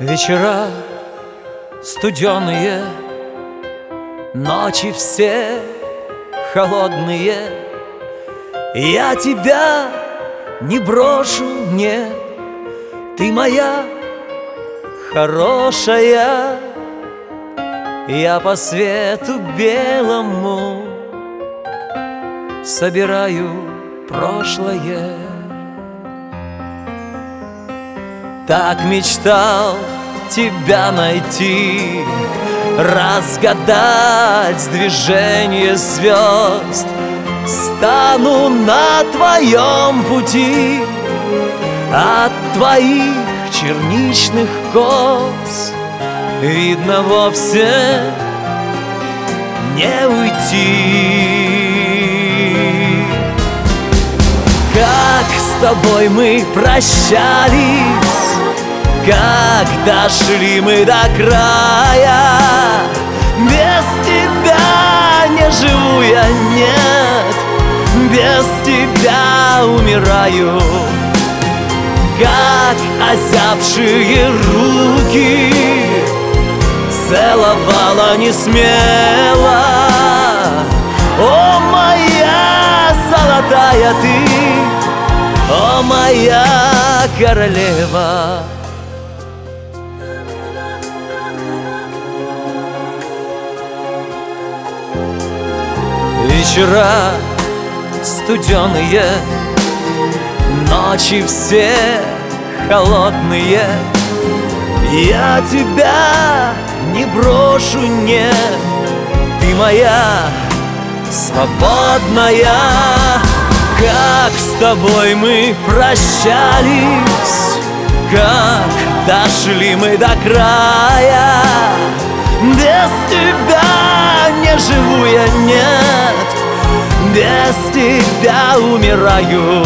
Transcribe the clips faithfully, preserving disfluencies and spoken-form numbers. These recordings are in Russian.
Вечера студеные, ночи все холодные. Я тебя не брошу, нет, ты моя хорошая. Я по свету белому собираю прошлое. Так мечтал тебя найти, разгадать движение звезд. Стану на твоем пути, от твоих черничных кос видно вовсе не уйти. Как с тобой мы прощались, как дошли мы до края. Без тебя не живу я, нет, без тебя умираю. Как озябшие руки целовала не смело. О, моя золотая ты, о, моя королева. Вечера студеные, ночи все холодные. Я тебя не брошу, нет, ты моя свободная. Как с тобой мы прощались, как дошли мы до края. Без тебя не живу я, нет, без тебя умираю.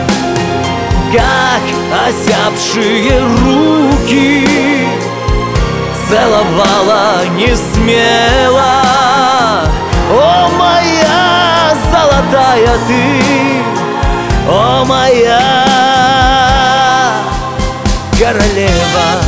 Как озябшие руки целовала не смело. О, моя золотая ты, о, моя королева.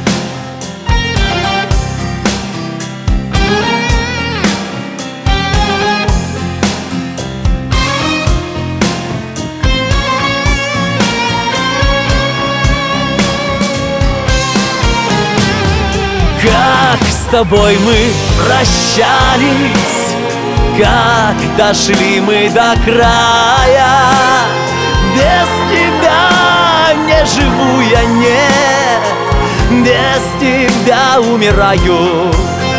Как с тобой мы прощались, как дошли мы до края. Без тебя не живу я, нет, без тебя умираю.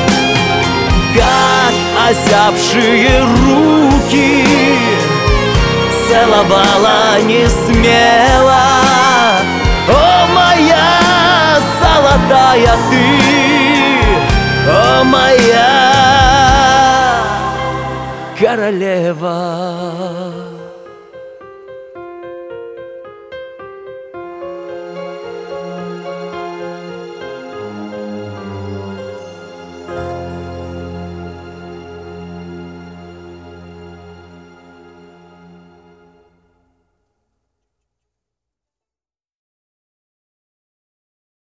Как озябшие руки целовала не смело. О, моя золотая ты, о, моя королева.